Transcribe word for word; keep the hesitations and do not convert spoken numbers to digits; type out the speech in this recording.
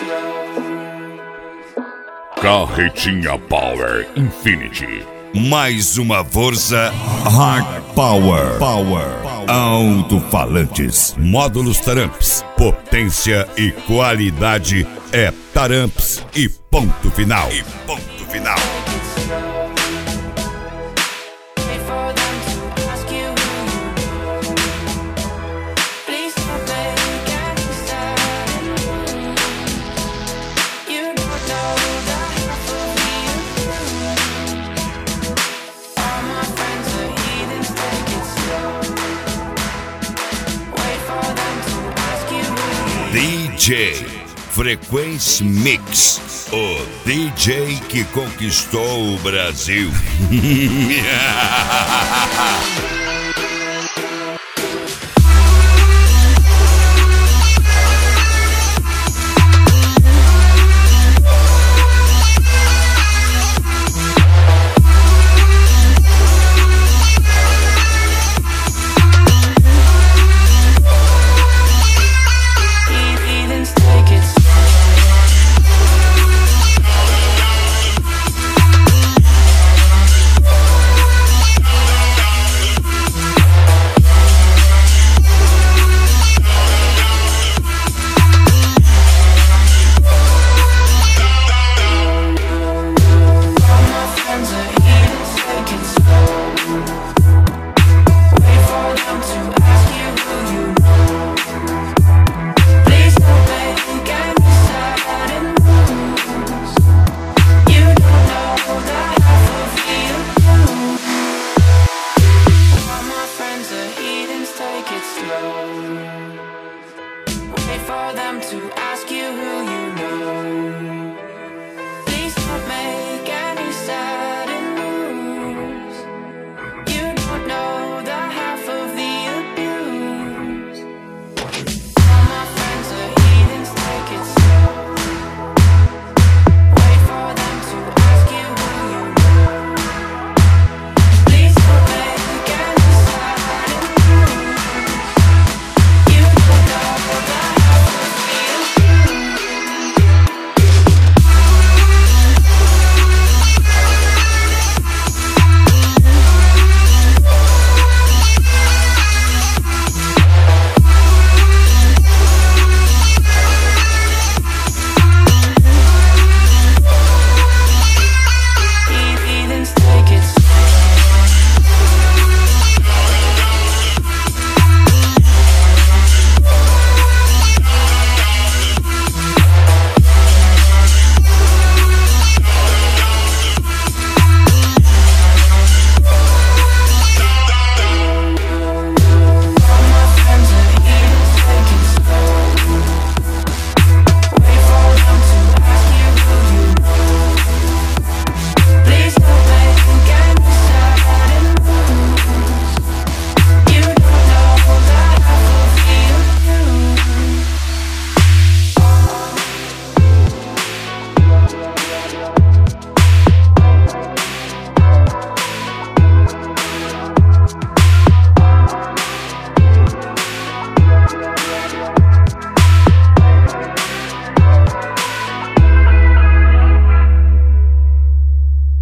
Carretinha Power Infinity. Mais uma força Hard Power. Power. Alto-falantes. Módulos Taramps. Potência e qualidade é Taramps e ponto final. E ponto final. D J Frequency Mix, o D J que conquistou o Brasil. Wait for them to ask you